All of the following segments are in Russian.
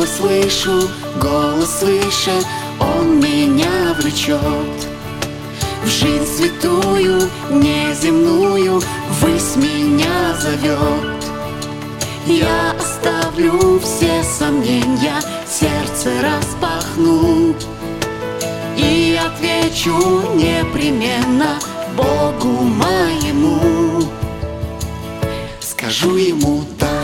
слышу, голос свыше, он меня влечет в жизнь святую, неземную, ввысь меня зовет. Я оставлю все сомнения, сердце распахну и отвечу непременно Богу моему. Скажу ему да,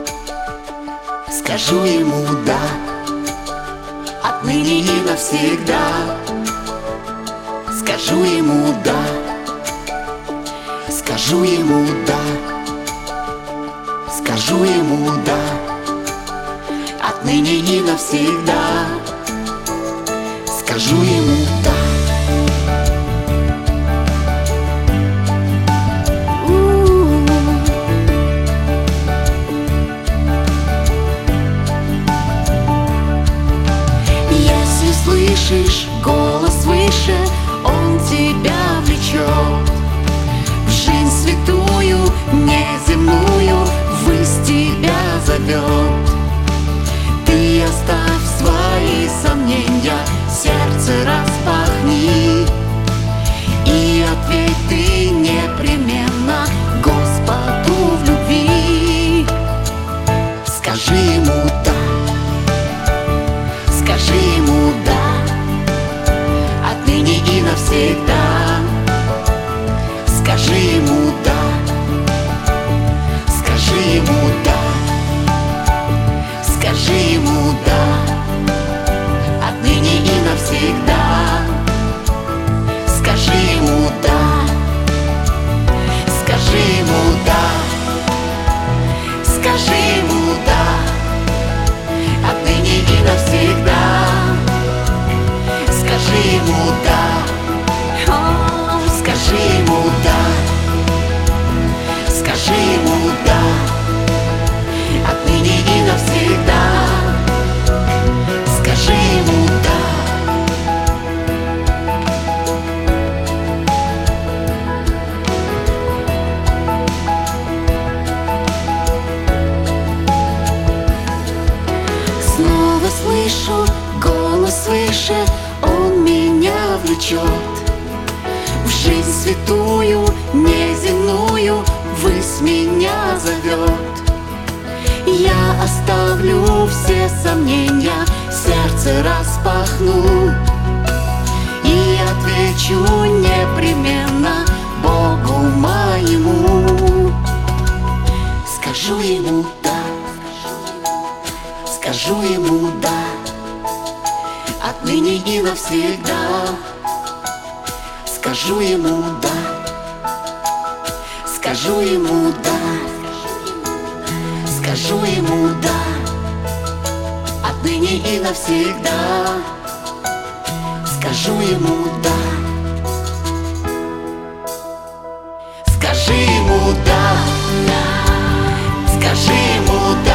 скажу ему да, отныне и навсегда. Скажу ему да, скажу ему да, скажу ему да, отныне и навсегда. Скажу ему да. Если слышишь голос свыше, он тебя влечет в жизнь святую, неземную, ввысь тебя зовет. Ты оставь свои сомнения, сердце распахни и ответь ты непременно Господу в любви. Скажи ему да, скажи ему да, отныне и навсегда. Скажи ему да, скажи ему да, скажи ему да, отныне и навсегда. Скажи ему да, скажи ему да, скажи ему да, отныне и навсегда. Скажи ему да, о, скажи ему да, скажи ему да, отныне и навсегда. Скажи ему да. Снова слышу голос свыше, он меня влечет в жизнь святую, неземную, ввысь меня зовет. Я оставлю все сомнения, сердце распахну и отвечу непременно Богу моему. Скажу ему да, скажу ему да, отныне и навсегда. Скажу ему да, скажу ему да, скажу ему да, отныне и навсегда. Скажу ему да, скажи ему да, скажи ему да.